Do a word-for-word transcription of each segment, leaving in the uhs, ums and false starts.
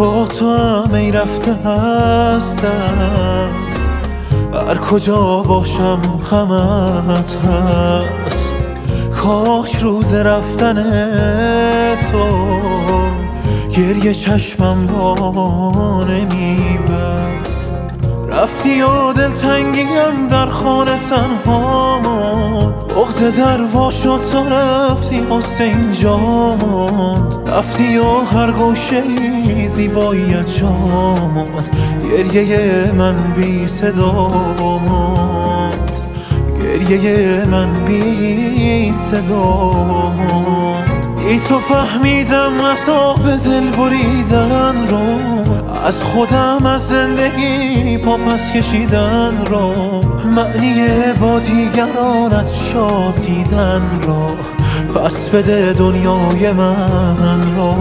با تو هم ای رفته هست است، هر کجا باشم غمت هست. کاش روز رفتن تو گریه چشمم را نمیبست. رفتی و دلتنگیم در خانه تنها ماند، بغض در وا شد تو رفتی قصه اینجا ماند. رفتی و هر گوشه زیباییت جا ماند، گریه من بی صدا ماند، گریه من بی صدا ماند. ای تو فهمیدم عذاب دل بریدن رو، از خودم از زندگی پا پس کشیدن رو، معنی با دیگرانت شاد دیدن رو. پس بده دنیای من رو،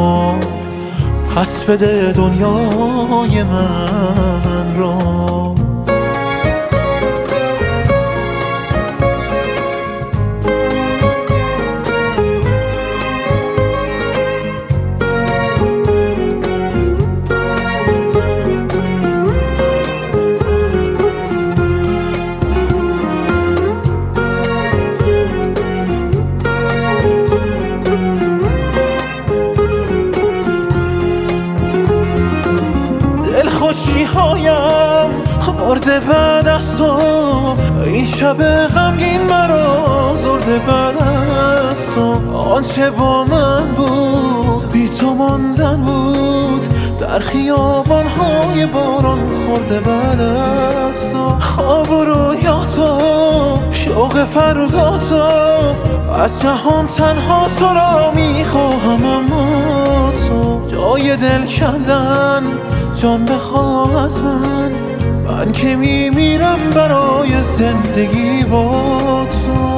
پس بده دنیای من رو. خوشی هایم مرده بعد از تو، این شب غمگین مرا زرده بعد از تو. آنچه با من بود بی تو ماندن بود، در خیابان های باران خورده بعد از تو. خواب و رویاتا شوق فرداتا، از جهان تنها تو را میخواهم، اما تو جای دل کندن جان بخواه از من. من که میمیرم برای زندگی با تو،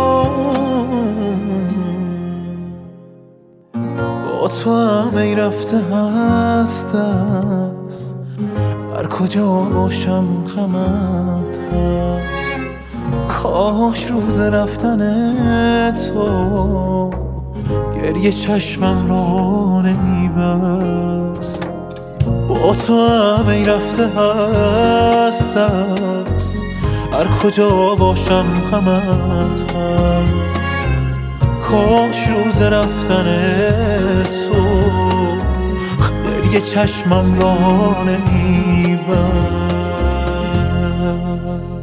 با تو هم ای رفته هست است، هر کجا باشم غمت هست. کاش روز رفتن تو گریه چشمم را نمیبست. با تو هم ای رفته هست است، هر کجا باشم غمت هست. کاش روز رفتن تو گریه چشمم را نمیبست.